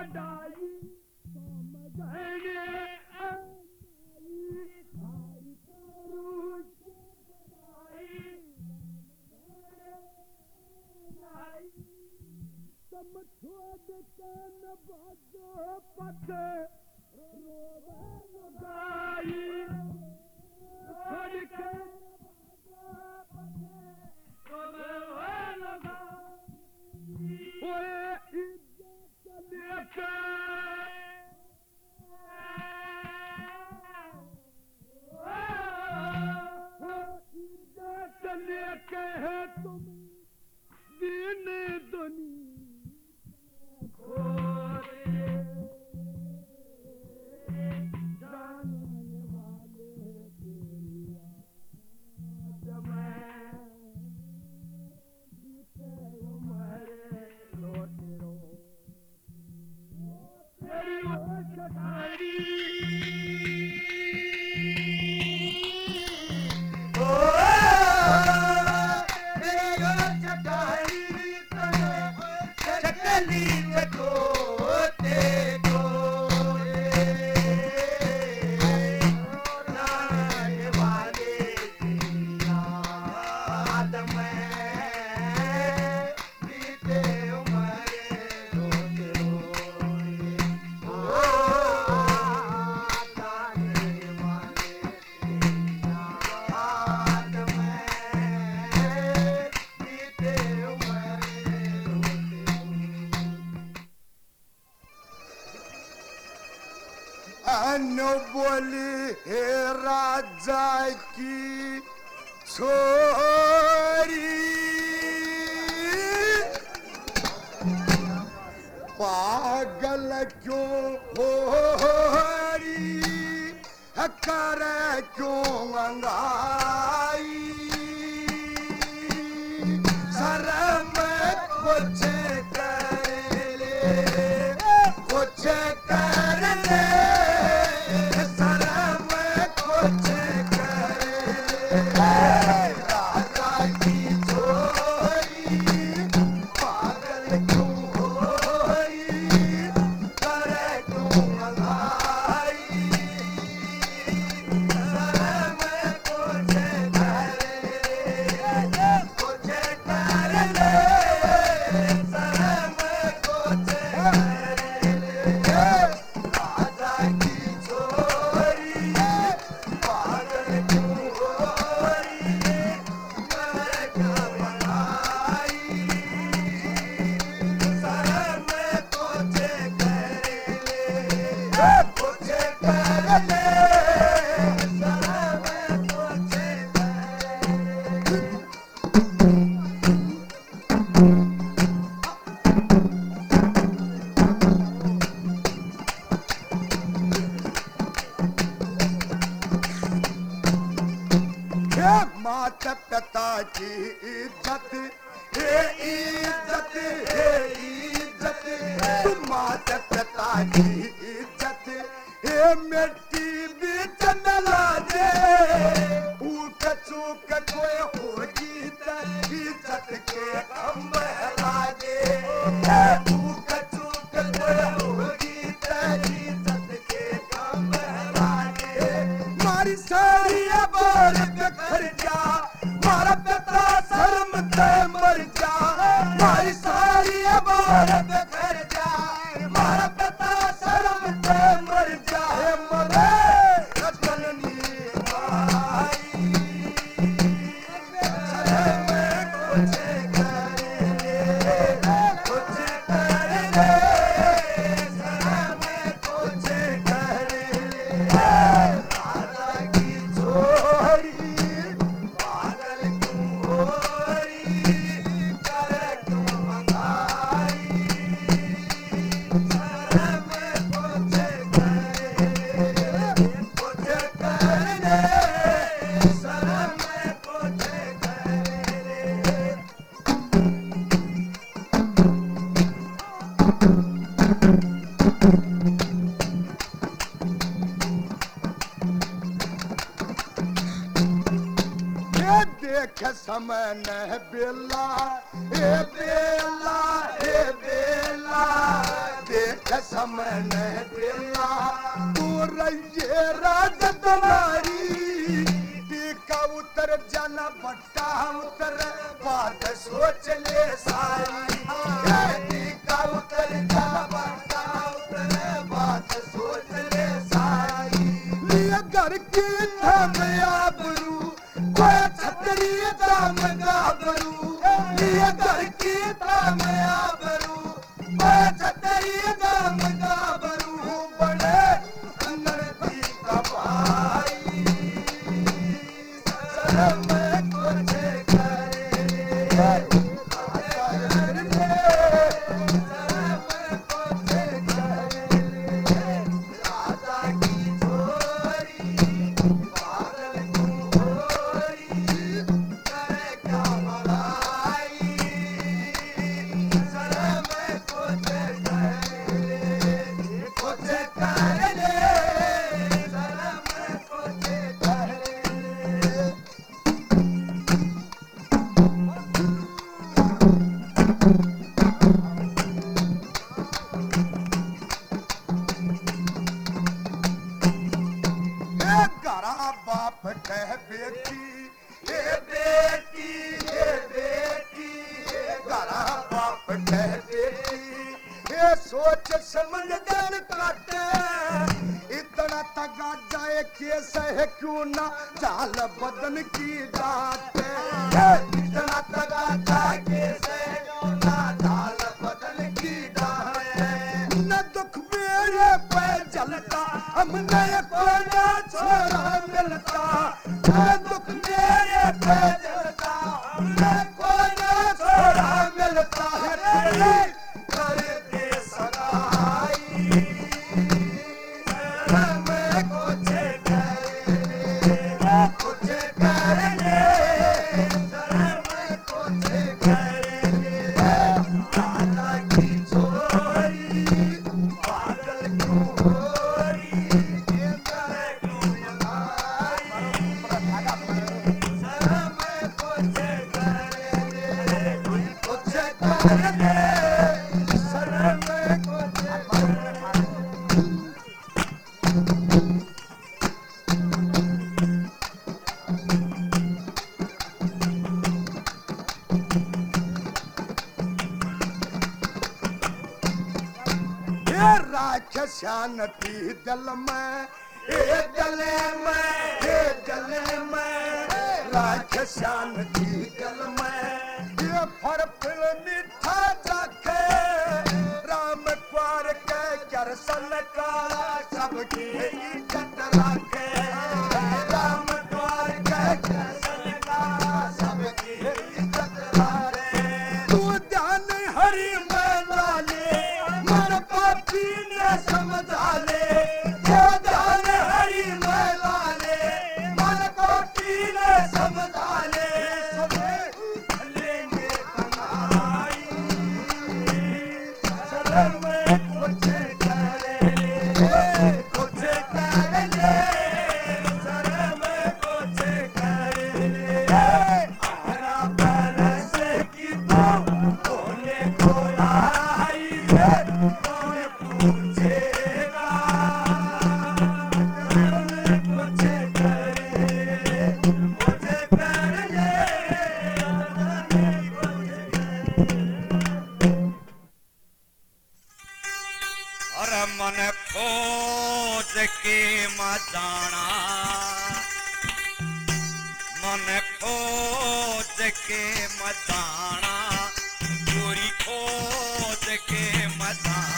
वडाई समझने बोली हे राजा की छोरी पागल क्यों हो रही कर क्यों अंगाई शर्म कुछ कर ले कुछ कर ले समय न बेला हे बेला हे बेला देख सामने तेरा तू रहिए राज तुम्हारी टीका उतर जाना बट्टा उतर बात सोच ले सारी टीका उतर जाना बट्टा उतर बात सोच ले सारी लिया घर की थम आबरू कोई छतरी दाम गाबरू लिया घर की थम आबरू कोई छतरी दाम गाबरू बड़े अंदर की कबाई शर्म कुछ करे बाप कह बेटी हे बेटी हे बेटी गारा बाप कह बेटी ये सोच समझ कर काटे इतना तगा जाए केस है क्यों ना जाल बदन की डांट इतना तगा जाए केस है क्यों ना जाल बदन की डांट न दुख मेरे पे जलता हमने कोना छोड़ा मिलता न दुख मेरे पे जलता हमने कोना छोड़ा मिलता है तेरी कर दे सगाई मैं कुछ करे कुछ करने मैं कुछ करने दादा की छोरी पागल क्यों हो रही मैं क्यों लगाई मैं कुछ करने कुछ करने शांति दिल में हे गले में हे गले में राख शांति दिल में ये फर फिल मीठा जाके राम क्वार के करसन का सबकी इज्जत राखे राम क्वार के करसन का सबकी इज्जत राखे तू ध्यान हरि में लाले मन पापी ने समझा ले ध्यान हरि में लाले मन पापी ने समझा ले लेंगे कमाई शर्म कुछ करे कुछ करे शर्म कुछ करे आरा बरस की तो होने को आई है कौन पूछेगा कुछ करे कुछ करे अरे मन खोज के मजाना मन खोज के मजाना चोरी खोज के मजाना